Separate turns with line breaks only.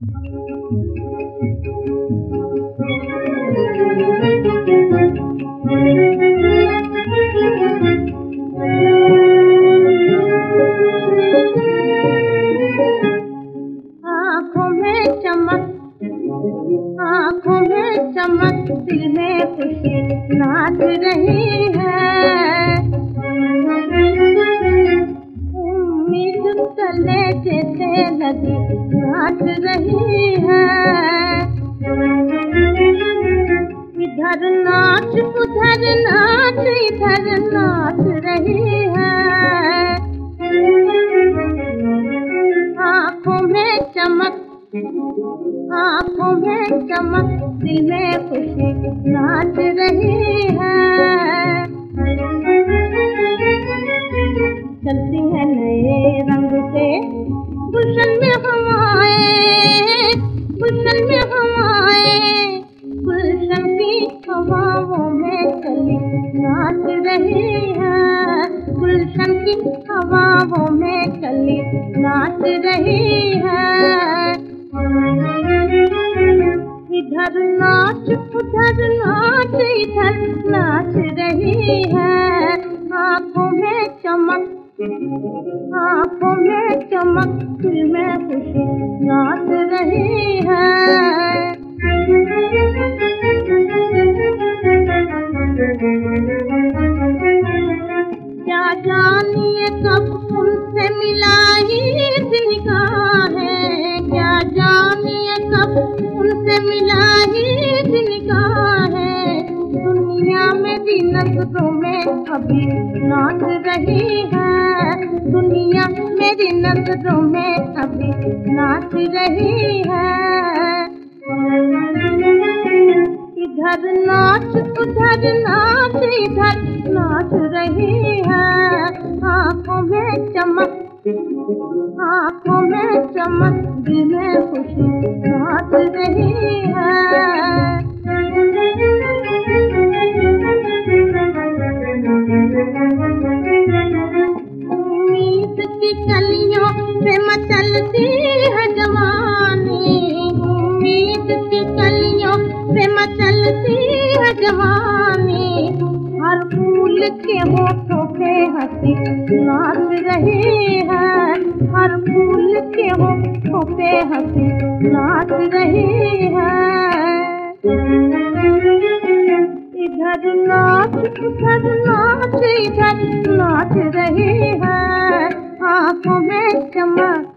आँखों में चमक, आँखों में चमक, दिल में खुशी नाच रही है। उम्मीद तले जैसे लगी नाच रही है। इधर नाच उधर नाच, इधर नाच रही है। आँखों में चमक, आँखों में चमक, दिल में खुशी नाच रही है। चलती है नए रंग से गुलशन में हवाएं, गुलशन में हवाएं, गुलशन की हवाओं में कली नाच रही है। गुलशन की हवाओं में कली नाच रही है। इधर नाच उधर नाच, इधर नाच रही है। आँखों में चमक, आँखों में चमक, दिल में खुशी नाच रही है। क्या जानिए कब उनसे मिला ही निगाहें, क्या जानिए कब उनसे मिला ही निगाहें। दुनिया मेरी नजरों में अभी नाच रही है। दुनिया मेरी नजरों में अभी नाच रही है। इधर नाच उधर नाच, इधर नाच रही है। आँखों में चमक, आँखों में चमक, दिल में खुशी नाच रही है। उम्मीद की कलियों पे मचलती है जवानी, उम्मीद की कलियों पे मचलती है जवानी। हर फूल के होठों पे हंसी नाच रही है। हर फूल के होठों पे हंसी नाच रही है। इधर नाच उधर नाच, इधर नाच रही है। आँखों में चमक,